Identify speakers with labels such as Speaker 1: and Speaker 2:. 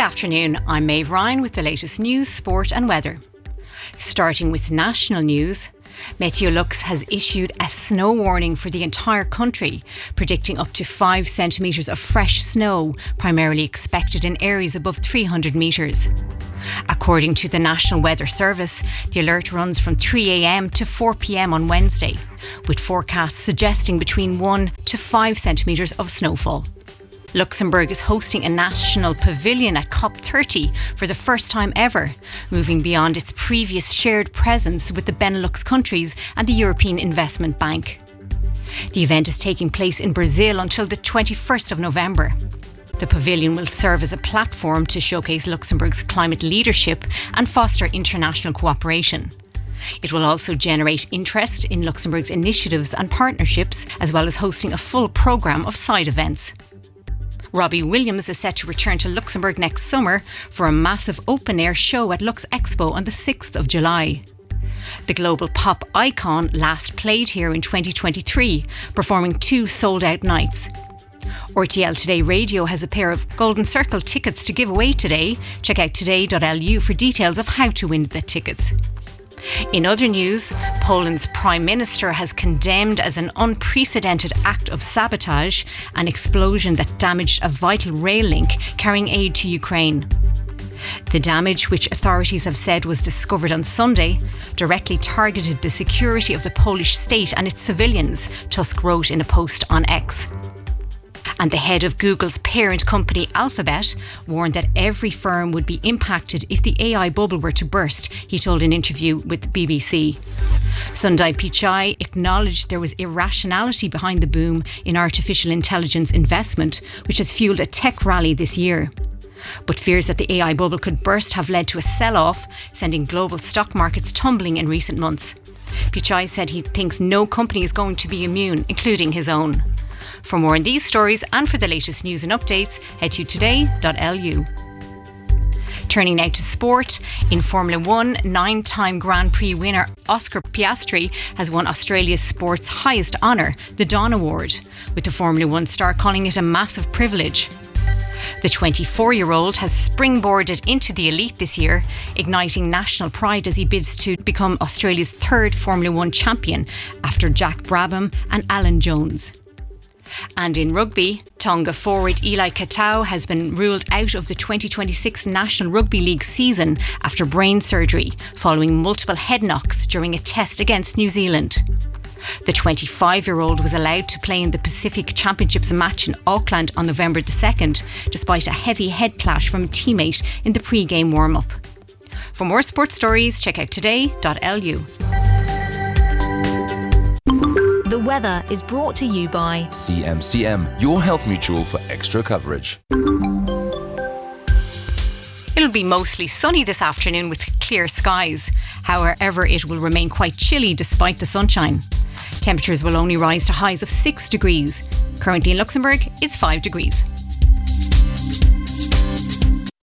Speaker 1: afternoon, I'm Maeve Ryan with the latest news, sport and weather. Starting with national news, Meteolux has issued a snow warning for the entire country, predicting up to 5 centimetres of fresh snow, primarily expected in areas above 300 metres. According to the National Weather Service, the alert runs from 3 a.m. to 4 p.m. on Wednesday, with forecasts suggesting between 1 to 5 centimetres of snowfall. Luxembourg is hosting a national pavilion at COP30 for the first time ever, moving beyond its previous shared presence with the Benelux countries and the European Investment Bank. The event is taking place in Brazil until the 21st of November. The pavilion will serve as a platform to showcase Luxembourg's climate leadership and foster international cooperation. It will also generate interest in Luxembourg's initiatives and partnerships, as well as hosting a full programme of side events. Robbie Williams is set to return to Luxembourg next summer for a massive open-air show at Lux Expo on the 6th of July. The global pop icon last played here in 2023, performing 2 sold-out nights. RTL Today Radio has a pair of Golden Circle tickets to give away today. Check out today.lu for details of how to win the tickets. In other news, Poland's Prime Minister has condemned as an unprecedented act of sabotage an explosion that damaged a vital rail link carrying aid to Ukraine. The damage, which authorities have said was discovered on Sunday, directly targeted the security of the Polish state and its civilians, Tusk wrote in a post on X. And the head of Google's parent company Alphabet warned that every firm would be impacted if the AI bubble were to burst, he told an interview with the BBC. Sundar Pichai acknowledged there was irrationality behind the boom in artificial intelligence investment, which has fueled a tech rally this year. But fears that the AI bubble could burst have led to a sell-off, sending global stock markets tumbling in recent months. Pichai said he thinks no company is going to be immune, including his own. For more on these stories and for the latest news and updates, head to today.lu. Turning now to sport, in Formula 1, 9-time Grand Prix winner Oscar Piastri has won Australia's sport's highest honour, the Dawn Award, with the Formula 1 star calling it a massive privilege. The 24-year-old has springboarded into the elite this year, igniting national pride as he bids to become Australia's 3rd Formula 1 champion after Jack Brabham and Alan Jones. And in rugby, Tonga forward Eli Katau has been ruled out of the 2026 National Rugby League season after brain surgery, following multiple head knocks during a test against New Zealand. The 25-year-old was allowed to play in the Pacific Championships match in Auckland on November the 2nd, despite a heavy head clash from a teammate in the pre-game warm-up. For more sports stories, check out today.lu.
Speaker 2: The weather is brought to you by
Speaker 3: CMCM, your health mutual for extra coverage.
Speaker 1: It'll be mostly sunny this afternoon with clear skies. However, it will remain quite chilly despite the sunshine. Temperatures will only rise to highs of 6 degrees. Currently in Luxembourg, it's 5 degrees.